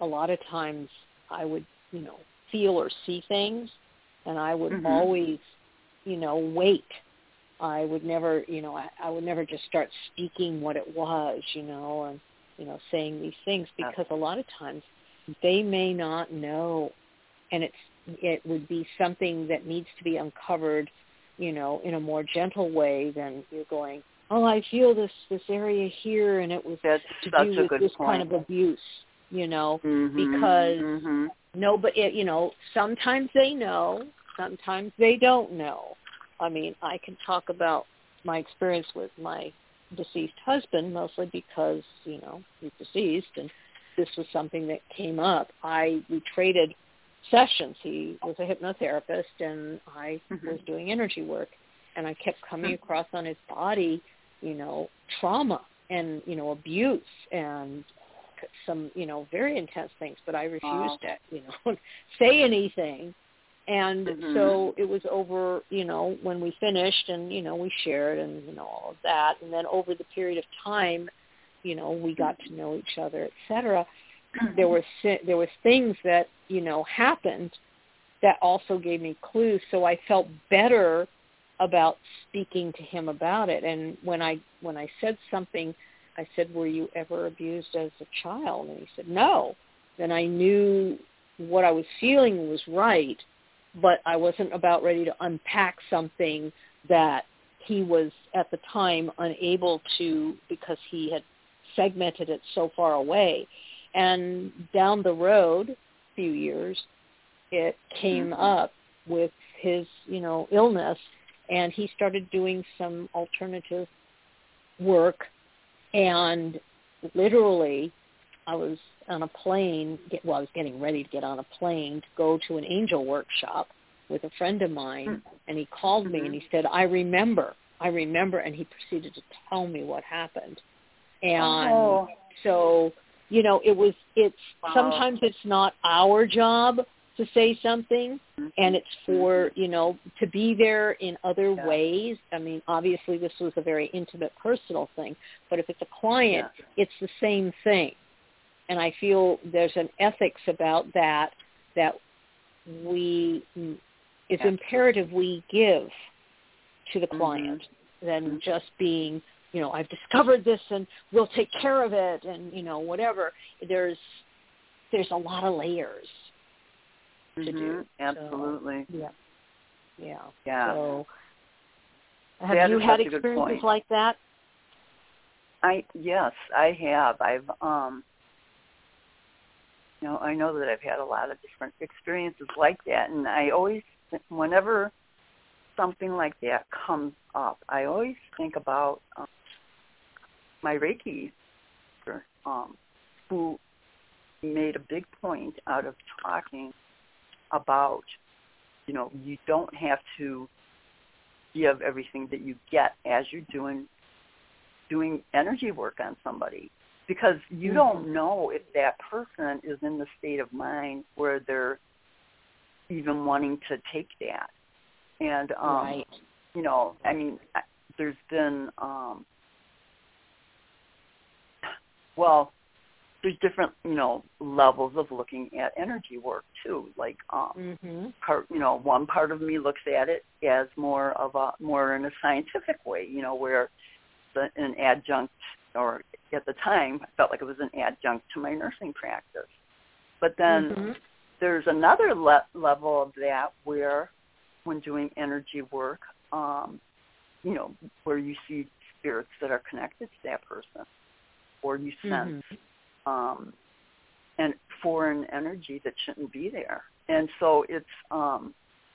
Speaker 3: a lot of times I would, you know, feel or see things, and I would
Speaker 1: mm-hmm.
Speaker 3: always, you know, wait. I would never, you know, I, I would never just start speaking what it was, you know, and, you know, saying these things, because a lot of times they may not know, and it's it would be something that needs to be uncovered, you know, in a more gentle way than you're going, oh, I feel this this area here, and it was
Speaker 1: That's
Speaker 3: to
Speaker 1: such
Speaker 3: do
Speaker 1: a
Speaker 3: with
Speaker 1: good
Speaker 3: this
Speaker 1: point.
Speaker 3: kind of abuse, you know,
Speaker 1: mm-hmm.
Speaker 3: because
Speaker 1: mm-hmm.
Speaker 3: nobody, you know, sometimes they know, sometimes they don't know. I mean, I can talk about my experience with my deceased husband, mostly because, you know, he's deceased, and this was something that came up. I we traded sessions. He was a hypnotherapist, and I
Speaker 1: mm-hmm.
Speaker 3: was doing energy work, and I kept coming across on his body, you know, trauma and, you know, abuse and some, you know, very intense things, but I refused
Speaker 1: wow.
Speaker 3: to, you know, say anything. And
Speaker 1: mm-hmm.
Speaker 3: so it was over, you know, when we finished, and, you know, we shared and, you know, all of that. And then over the period of time, you know, we got to know each other, et cetera. There were, there was things that, you know, happened that also gave me clues. So I felt better about speaking to him about it. And when I, when I said something, I said, were you ever abused as a child? And he said, no. Then I knew what I was feeling was right, but I wasn't about ready to unpack something that he was at the time unable to, because he had segmented it so far away. And down the road, a few years, it came
Speaker 1: mm-hmm.
Speaker 3: up with his, you know, illness, and he started doing some alternative work. And literally, I was on a plane, get, well, I was getting ready to get on a plane to go to an angel workshop with a friend of mine, mm-hmm. and he called me, mm-hmm. and he said, I remember, I remember, and he proceeded to tell me what happened. And
Speaker 1: oh.
Speaker 3: so, you know, it was, it's,
Speaker 1: wow.
Speaker 3: sometimes it's not our job to say something,
Speaker 1: mm-hmm.
Speaker 3: and it's for, you know, to be there in other
Speaker 1: yeah.
Speaker 3: ways. I mean, obviously this was a very intimate, personal thing, but if it's a client, yeah. it's the same thing. And I feel there's an ethics about that, that we, it's imperative we give to the client mm-hmm. than mm-hmm. just being, you know, I've discovered this and we'll take care of it and, you know, whatever. There's, there's a lot of layers to
Speaker 1: mm-hmm.
Speaker 3: do.
Speaker 1: Absolutely.
Speaker 3: So, yeah. Yeah.
Speaker 1: Yeah.
Speaker 3: So have
Speaker 1: that
Speaker 3: you
Speaker 1: is
Speaker 3: had
Speaker 1: such a good
Speaker 3: experiences
Speaker 1: point.
Speaker 3: like that?
Speaker 1: I, yes, I have. I've, um, you know, I know that I've had a lot of different experiences like that, and I always, whenever something like that comes up, I always think about um, my Reiki teacher, um, who made a big point out of talking about, you know, you don't have to give everything that you get as you're doing doing energy work on somebody, because you mm-hmm. don't know if that person is in the state of mind where they're even wanting to take that. And, um,
Speaker 3: right.
Speaker 1: you know, I mean, there's been, um, well, there's different, you know, levels of looking at energy work too. Like, um,
Speaker 3: mm-hmm.
Speaker 1: part, you know, one part of me looks at it as more of a, more in a scientific way, you know, where the, an adjunct, or at the time, I felt like it was an adjunct to my nursing practice. But then
Speaker 3: mm-hmm.
Speaker 1: there's another le- level of that where, when doing energy work, um, you know, where you see spirits that are connected to that person, or you sense
Speaker 3: mm-hmm.
Speaker 1: um, and foreign energy that shouldn't be there. And so it's, um,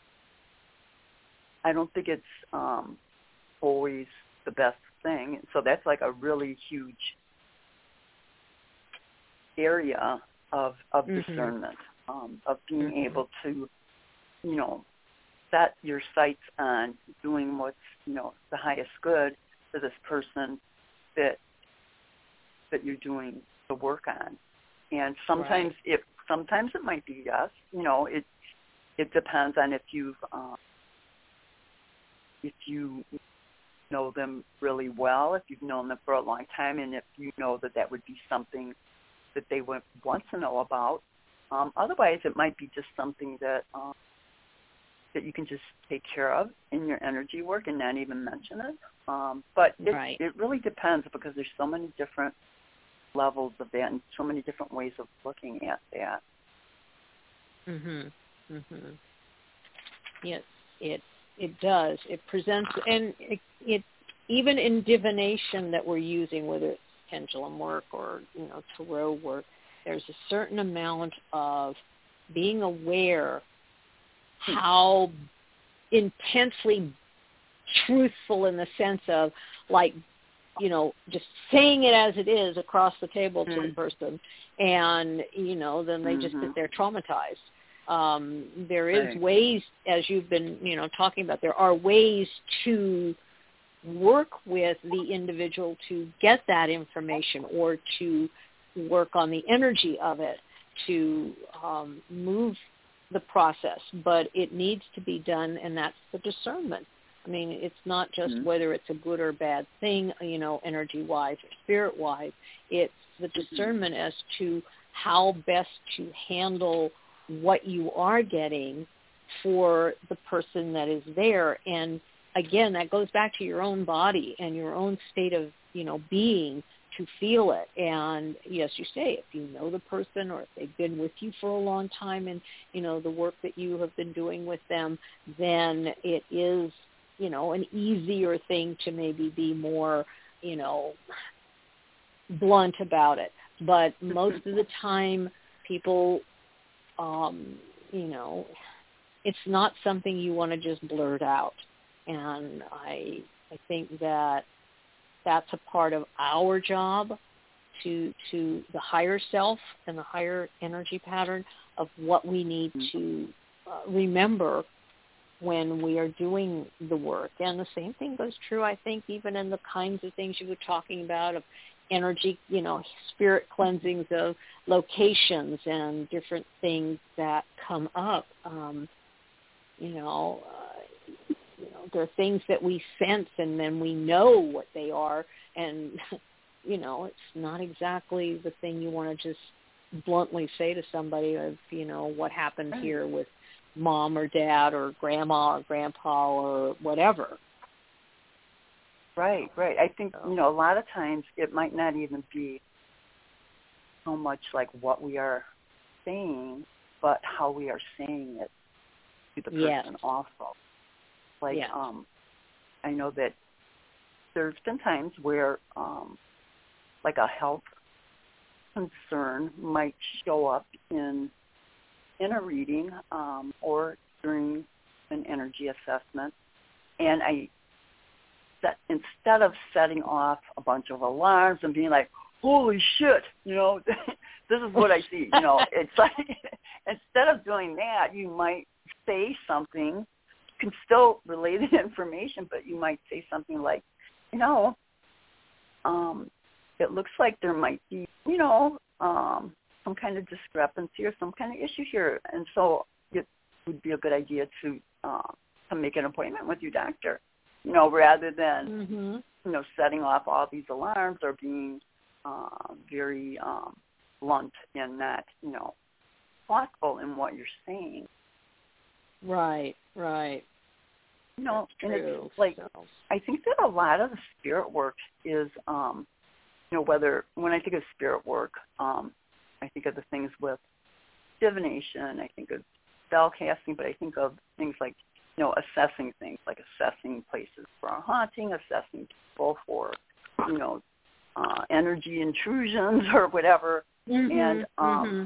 Speaker 1: I don't think it's um, always the best thing. So that's like a really huge area of, of
Speaker 3: mm-hmm.
Speaker 1: discernment, um, of being
Speaker 3: mm-hmm.
Speaker 1: able to, you know, set your sights on doing what's, you know, the highest good for this person that that you're doing the work on. And sometimes
Speaker 3: right.
Speaker 1: if sometimes it might be yes, you know, it it depends on if you've um, if you know them really well, if you've known them for a long time, and if you know that that would be something that they would want to know about. Um, otherwise, it might be just something that um, that you can just take care of in your energy work and not even mention it. Um, but it,
Speaker 3: right.
Speaker 1: it really depends because there's so many different levels of that and so many different ways of looking at that.
Speaker 3: Mhm. Mhm. Yes, it it does. It presents, and it, it even in divination that we're using, whether it's pendulum work or you know tarot work, there's a certain amount of being aware how intensely truthful in the sense of like you know just saying it as it is across the table to
Speaker 1: mm-hmm.
Speaker 3: the person, and you know then they mm-hmm. just sit there traumatized. Um, there is
Speaker 1: right.
Speaker 3: ways, as you've been, you know, talking about, there are ways to work with the individual to get that information or to work on the energy of it to um, move the process. But it needs to be done, and that's the discernment. I mean, it's not just mm-hmm. whether it's a good or bad thing, you know, energy-wise or spirit-wise. It's the discernment mm-hmm. as to how best to handle what you are getting for the person that is there. And again, that goes back to your own body and your own state of, you know, being to feel it. And yes, you say, if you know the person or if they've been with you for a long time and, you know, the work that you have been doing with them, then it is, you know, an easier thing to maybe be more, you know, blunt about it. But most of the time people Um, you know, it's not something you want to just blurt out. And I I think that that's a part of our job to to the higher self and the higher energy pattern of what we need to uh, remember when we are doing the work. And the same thing goes true, I think, even in the kinds of things you were talking about of energy, you know, spirit cleansings of locations and different things that come up. Um, you know, uh, you know, there are things that we sense and then we know what they are, and you know, it's not exactly the thing you want to just bluntly say to somebody of, you know, what happened here with mom or dad or grandma or grandpa or whatever.
Speaker 1: Right, right. I think, you know, a lot of times it might not even be so much like what we are saying, but how we are saying it to the person
Speaker 3: yes.
Speaker 1: also. Like,
Speaker 3: yes.
Speaker 1: um, I know that there's been times where, um, like a health concern might show up in in a reading um, or during an energy assessment, and I that instead of setting off a bunch of alarms and being like, holy shit, you know, this is what I see, you know, it's like, instead of doing that, you might say something, you can still relay the information, but you might say something like, you know, um, it looks like there might be, you know, um, some kind of discrepancy or some kind of issue here, and so it would be a good idea to uh, to make an appointment with your doctor. You know, rather than,
Speaker 3: mm-hmm.
Speaker 1: you know, setting off all these alarms or being uh, very um, blunt and not, you know, thoughtful in what you're saying.
Speaker 3: Right, right.
Speaker 1: You know,
Speaker 3: That's
Speaker 1: and
Speaker 3: true.
Speaker 1: it's like,
Speaker 3: so.
Speaker 1: I think that a lot of the spirit work is, um, you know, whether, when I think of spirit work, um, I think of the things with divination, I think of spell casting, but I think of things like, you know, assessing things, like assessing places for a haunting, assessing people for, you know, uh, energy intrusions or whatever.
Speaker 3: Mm-hmm,
Speaker 1: and um,
Speaker 3: mm-hmm.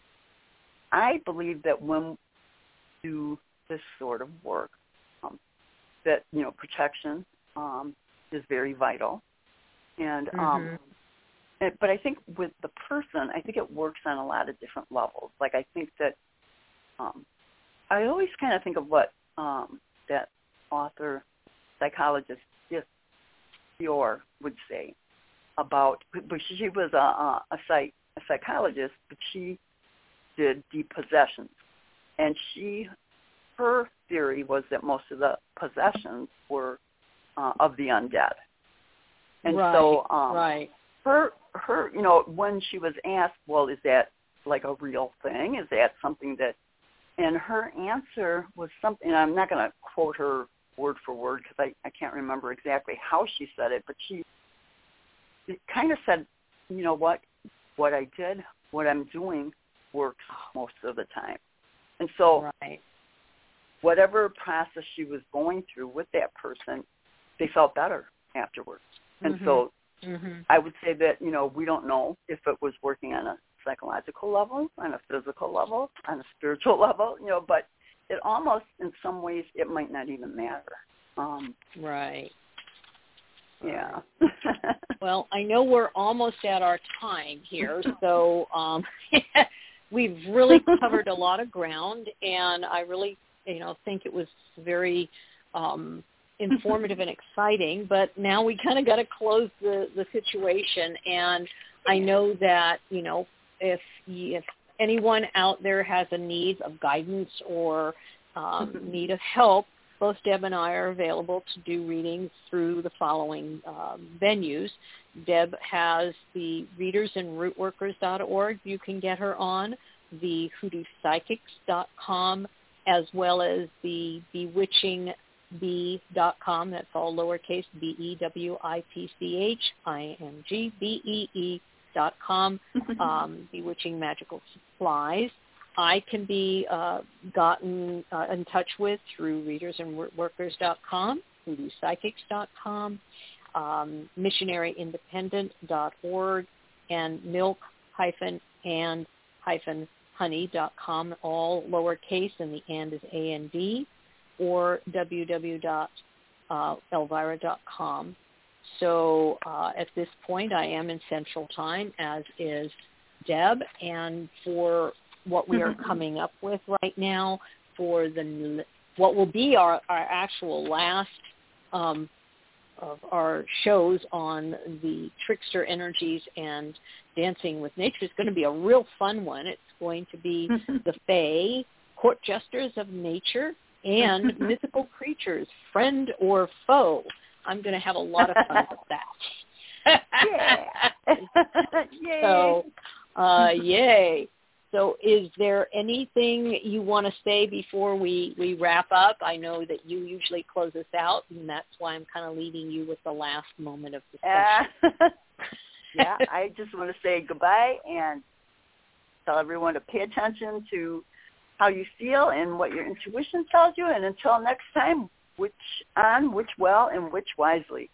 Speaker 1: I believe that when we do this sort of work, um, that, you know, protection um, is very vital. And,
Speaker 3: mm-hmm.
Speaker 1: um, and but I think with the person, I think it works on a lot of different levels. Like I think that um, I always kind of think of what Um, that author, psychologist, Dior would say about, but she was a, a, a, psych, a psychologist, but she did deep possessions. And she, her theory was that most of the possessions were uh, of the undead. And
Speaker 3: right,
Speaker 1: so, um,
Speaker 3: right.
Speaker 1: her, her, you know, when she was asked, well, is that like a real thing? Is that something that, and her answer was something, and I'm not going to quote her word for word because I, I can't remember exactly how she said it, but she kind of said, you know what, what I did, what I'm doing works most of the time. And so
Speaker 3: right.
Speaker 1: whatever process she was going through with that person, they felt better afterwards. And
Speaker 3: mm-hmm.
Speaker 1: so
Speaker 3: mm-hmm.
Speaker 1: I would say that, you know, we don't know if it was working on a psychological level, on a physical level, on a spiritual level, you know, but it almost, in some ways, it might not even matter. Um,
Speaker 3: right.
Speaker 1: Yeah.
Speaker 3: Well, I know we're almost at our time here, so um, we've really covered a lot of ground, and I really, you know, think it was very um, informative and exciting. But now we kind of got to close the, the situation, and I know that, you know, if if anyone out there has a need of guidance or um, need of help, both Deb and I are available to do readings through the following um, venues. Deb has the readers and root workers dot org. You can get her on the hoodoo psychics dot com, as well as the bewitching bee dot com. That's all lowercase, B E W I T C H I N G B E E dot com, um, Bewitching Magical Supplies. I can be uh, gotten uh, in touch with through readers and root workers dot com, hoodoo psychics dot com, um, missionary independent dot org, and milk and honey dot com, all lowercase, and the and is A N D, or w w w dot elvira dot com. So uh, at this point, I am in Central Time, as is Deb, and for what we are coming up with right now for the what will be our, our actual last um, of our shows on the trickster energies and dancing with nature. It's going to be a real fun one. It's going to be the Fae, court jesters of nature, and mythical creatures, friend or foe. I'm going to have a lot of fun with that.
Speaker 1: Yeah. Yay.
Speaker 3: So, uh, yay. So is there anything you want to say before we, we wrap up? I know that you usually close us out, and that's why I'm kind of leaving you with the last moment of discussion.
Speaker 1: Uh, yeah, I just want to say goodbye and tell everyone to pay attention to how you feel and what your intuition tells you. And until next time, which on, which well, and which wisely.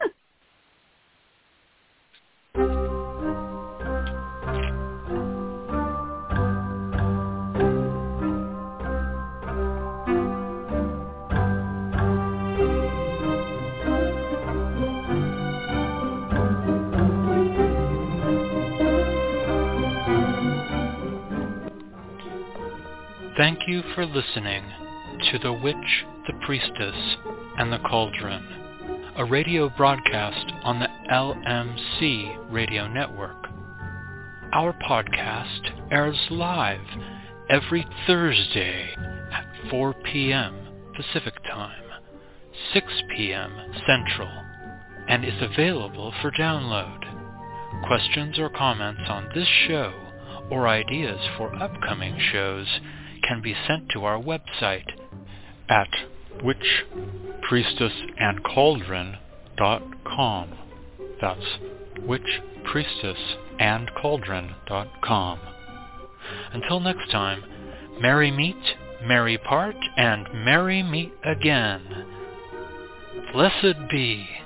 Speaker 2: Thank you for listening to The Witch, the Priestess, and the Cauldron, a radio broadcast on the L M C Radio Network. Our podcast airs live every Thursday at four p.m. Pacific Time, six p.m. Central, and is available for download. Questions or comments on this show or ideas for upcoming shows can be sent to our website at witch priestess and cauldron dot com. That's witch priestess and cauldron dot com. Until next time, merry meet, merry part, and merry meet again. Blessed be.